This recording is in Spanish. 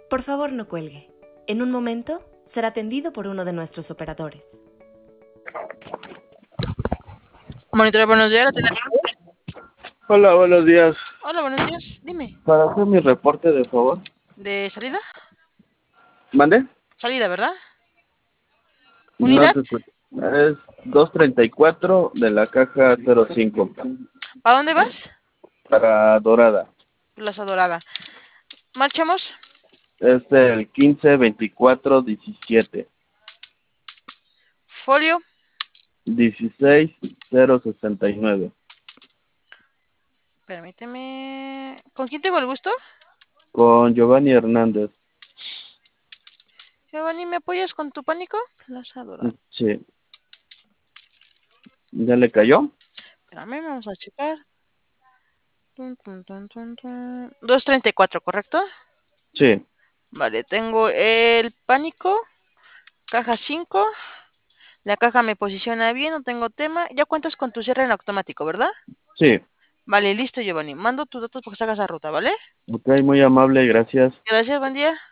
Por favor, no cuelgue. En un momento será atendido por uno de nuestros operadores. Monitor, buenos días. Hola, buenos días. Hola, buenos días. Dime. Para hacer mi reporte, de favor. ¿De salida? ¿Mande? Salida, ¿verdad? No ¿Unidad? te escucho. Es 234 de la caja 05. ¿Para dónde vas? Para Dorada. Plaza Dorada. ¿Marchamos? Es el 152417. Folio. 16069. Permíteme. ¿Con quién tengo el gusto? Con Giovanni Hernández. Giovanni, ¿me apoyas con tu pánico? Plaza Dorada. Sí. ¿Ya le cayó? Espérame, vamos a checar. 234, ¿correcto? Sí. Vale, tengo el pánico. Caja 5. La caja me posiciona bien, no tengo tema. Ya cuentas con tu cierre en automático, ¿verdad? Sí. Vale, listo, Giovanni. Mando tus datos para que salgas a ruta, ¿vale? Ok, muy amable, gracias. Gracias, buen día.